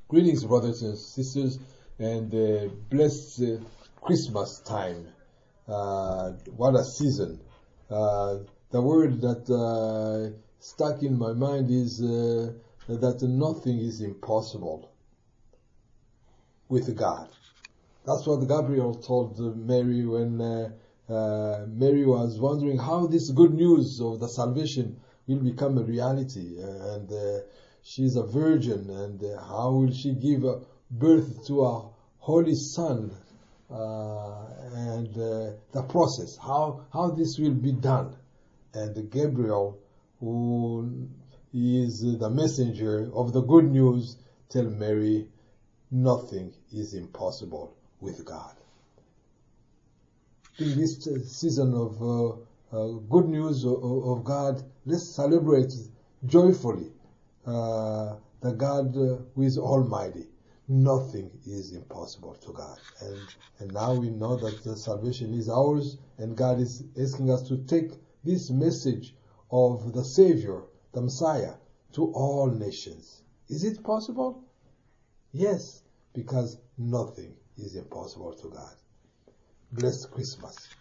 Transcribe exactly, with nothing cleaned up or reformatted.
Greetings, brothers and sisters, and uh, blessed uh, Christmas time. Uh, what a season. Uh, the word that uh, stuck in my mind is uh, that nothing is impossible with God. That's what Gabriel told Mary when uh, uh, Mary was wondering how this good news of the salvation will become a reality. Uh, and uh, she's a virgin, and uh, how will she give uh, birth to a holy son? Uh, and uh, the process, how how this will be done. And Gabriel, who is the messenger of the good news, tell Mary, nothing is impossible with God. In this season of uh, uh, good news of, of God, let's celebrate joyfully uh, the God uh, who is almighty. Nothing is impossible to God. And, and now we know that the salvation is ours, and God is asking us to take this message of the Savior, the Messiah, to all nations. Is it possible? Yes, because nothing is impossible to God. Blessed Christmas.